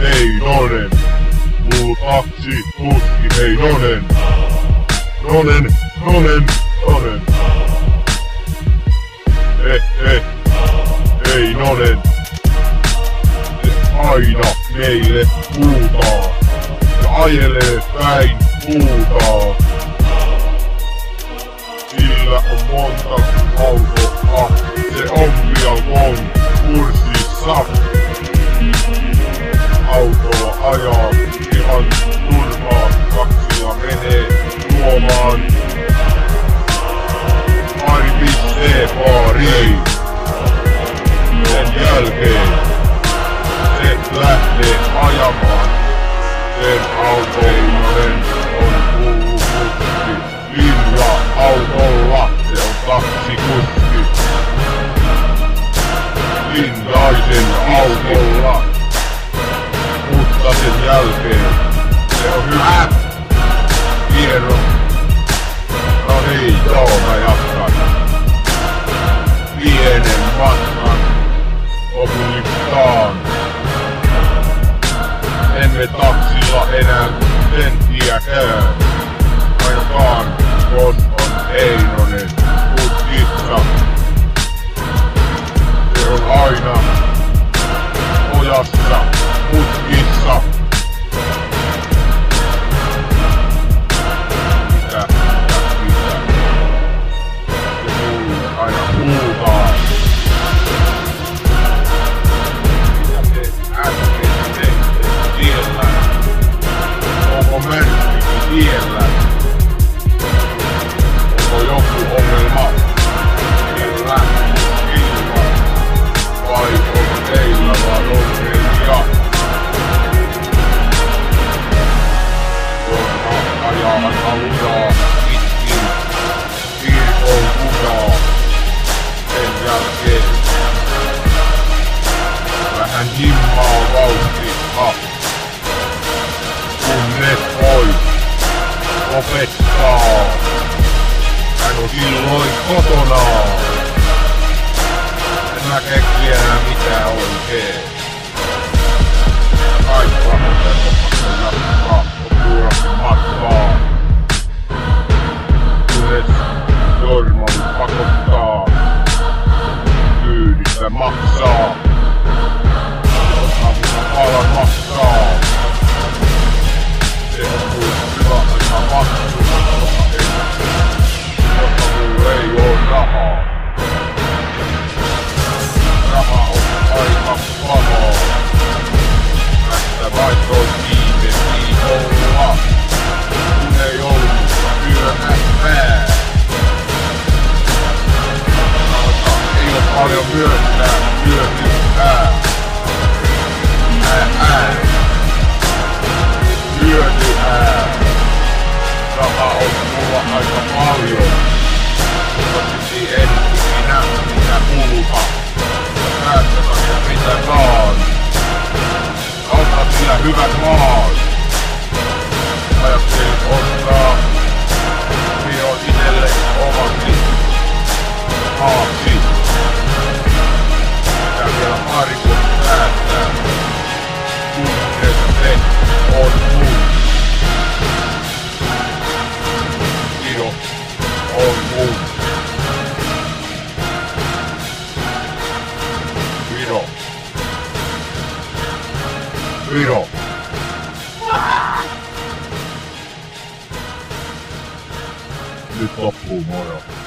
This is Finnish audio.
Heinonen. Muu taksi, kuski, Heinonen. Nonen. Heinonen. Se aina meille huutaa. Ja ajelee päin huutaa. Sillä on monta autoa. Se on pian konkurssissa. Autoa ajaa ihan turvaa. Taksilla menee juomaan. Pari pissee baariin. Sen jälkeen se lähtee ajamaan. Sen autollinen on kuski. Linja-autolla se on taksikuski. Linjaisen autolla. Mutta sen jälkeen se on hyvä. Hieno. No niin, joo mä jatkan. Pienen matkan lopulistaan. Emme taksilla enää senttiäkään. Ainakaan jos on Heinonen putkissa. Se on aina ojassa putkissa. Mitä? Se mulle aina huutaa. Mitä te äsken teitte siellä? Onko mörkkikin siellä? Onko joku ongelma siellä? Ilman? Vai onko teillä vaan ongelmia? Ajaa aika lujaa pitkin kirkon kujaa. Sen jälkeen vähän himmaa vauhtia, kunnes voi opettaa. Hän on silloin kotona. En mä keksi enää mitään oikein. Kaikki rahoitteet jatkaa. Matkaa. Kunnes Jorman pakottaa. Kyydistä maksaa. Jos avulla palan maksaa. Se on kuin hyvä aika maksu. Jotta mulla ei oo rahaa. Raha on aika pahaa. Tästä vaihtoin viime viikolla. Kun ei ollut myöhästää. Ei oo paljon myöhästää. Hyötyää. Raha on mulla aika paljon. Mutta silti en ikinä mitä kuluta. Ja päästäkään mitä saan. Auta sillä hyvät maat. Ajattelin ostaa pion itelle omaksi maaksi. Pitää vielä pari vuotta päättää. Kunnes se on mun. Viro on mun. Viro. Nyt loppuu moro.